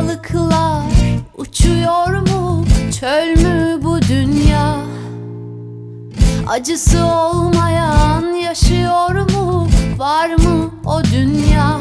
balıklar uçuyor mu? Çöl mü bu dünya? Acısı olmayan yaşıyor mu? Var mı o dünya?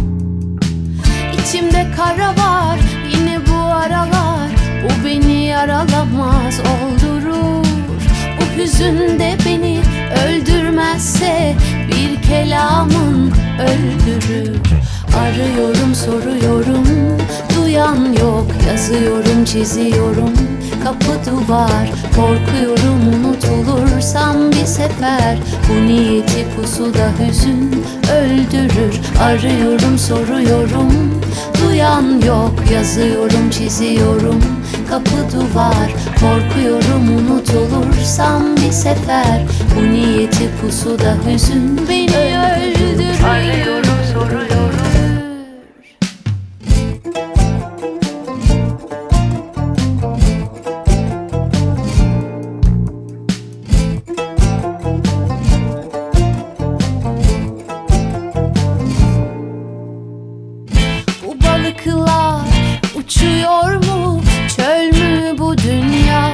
İçimde kara var yine bu aralar. Bu beni yaralamaz, oldurur. Bu hüzün de beni öldürmezse bir kelamın öldürür. Arıyorum, soruyorum, duyan yok. Yazıyorum, çiziyorum, kapı duvar. Korkuyorum unutulursam bir sefer. Bu niyeti pusuda hüzün öldürür. Arıyorum, soruyorum, duyan yok. Yazıyorum, çiziyorum, kapı duvar. Korkuyorum unutulursam bir sefer. Bu niyeti pusuda hüzün beni öldürür. Arıyorum, soruyorum. Bu balıklar uçuyor mu? Çöl mü bu dünya?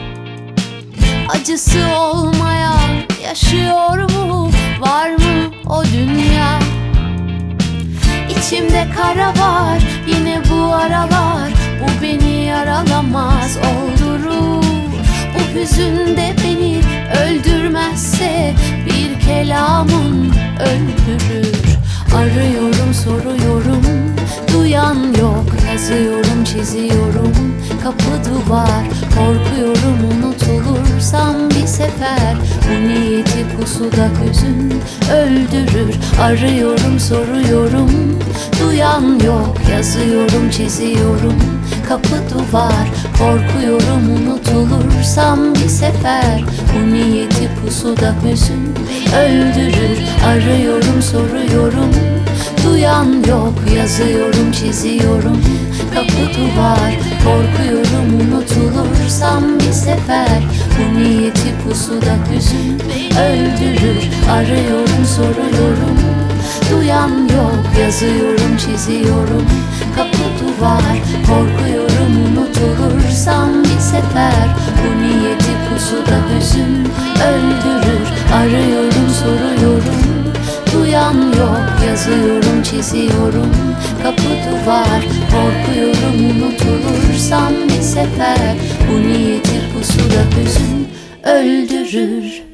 Acısı olmayan yaşıyor mu? Var mı o dünya? İçimde kara var yine bu aralar. Bu beni yaralamaz, oldurur. Bu hüzün de beni öldürmezse bir kelamın öldürür. Arıyorum, soruyorum, duyan yok. Yazıyorum, çiziyorum, kapı duvar. Korkuyorum unutulursam bir sefer. Bu niyeti pusuda hüzün öldürür. Arıyorum, soruyorum, duyan yok. Yazıyorum, çiziyorum, kapı duvar. Korkuyorum unutulursam bir sefer. Bu niyeti pusuda hüzün öldürür. Arıyorum, soruyorum, duyan yok. Yazıyorum, çiziyorum, kapı duvar. Korkuyorum unutulursam bir sefer. Bu niyeti pusuda hüzün öldürür. Arıyorum, soruyorum, duyan yok. Yazıyorum, çiziyorum, kapı duvar. Korkuyorum unutulursam bir sefer. Bu niyeti pusuda hüzün öldürür. Arıyorum, soruyorum, duyan yok. Yazıyorum, çiziyorum, kapı duvar. Korkuyorum unutulursam bir sefer. Bu niyeti pusuda hüzün öldürür.